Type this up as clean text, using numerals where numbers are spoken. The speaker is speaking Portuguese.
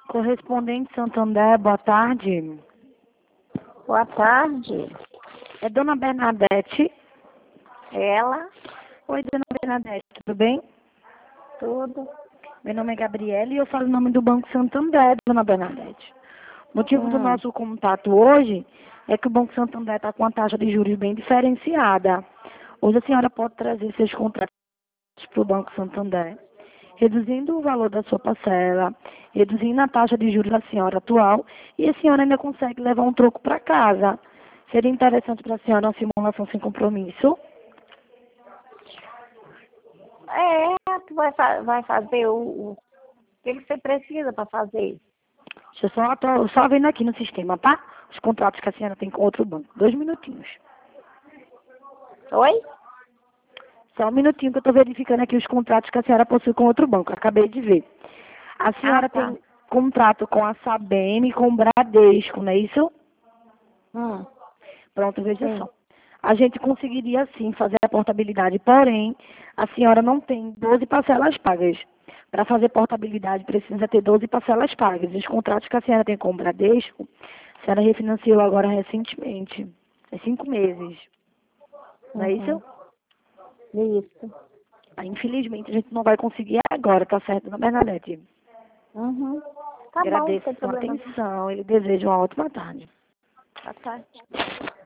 Correspondente Santander, boa tarde. Boa tarde. É Dona Bernadette? Ela? Oi, Dona Bernadette, tudo bem? Tudo. Meu nome é Gabriela e eu falo em nome do Banco Santander, Dona Bernadette. O motivo do nosso contato hoje é que o Banco Santander está com uma taxa de juros bem diferenciada. Hoje a senhora pode trazer seus contratos para o Banco Santander, reduzindo o valor da sua parcela, reduzindo a taxa de juros da senhora atual e a senhora ainda consegue levar um troco para casa. Seria interessante para a senhora uma simulação sem compromisso? Tu vai fazer o que você precisa para fazer? Deixa eu só vendo aqui no sistema, tá? Os contratos que a senhora tem com outro banco. 2 minutinhos. Oi? Só um minutinho que eu estou verificando aqui os contratos que a senhora possui com outro banco. Acabei de ver. A senhora tá. tem contrato com a Sabem e com o Bradesco, não é isso? Pronto, veja Sim. só. A gente conseguiria sim fazer a portabilidade, porém, a senhora não tem 12 parcelas pagas. Para fazer portabilidade precisa ter 12 parcelas pagas. Os contratos que a senhora tem com o Bradesco, a senhora refinanciou agora recentemente. Tem 5 meses. Não é isso? Isso. Infelizmente a gente não vai conseguir agora, tá certo, Dona Bernadette? Tá bom, não Agradeço tem a sua problema. atenção e lhe desejo uma ótima tarde. Boa tarde.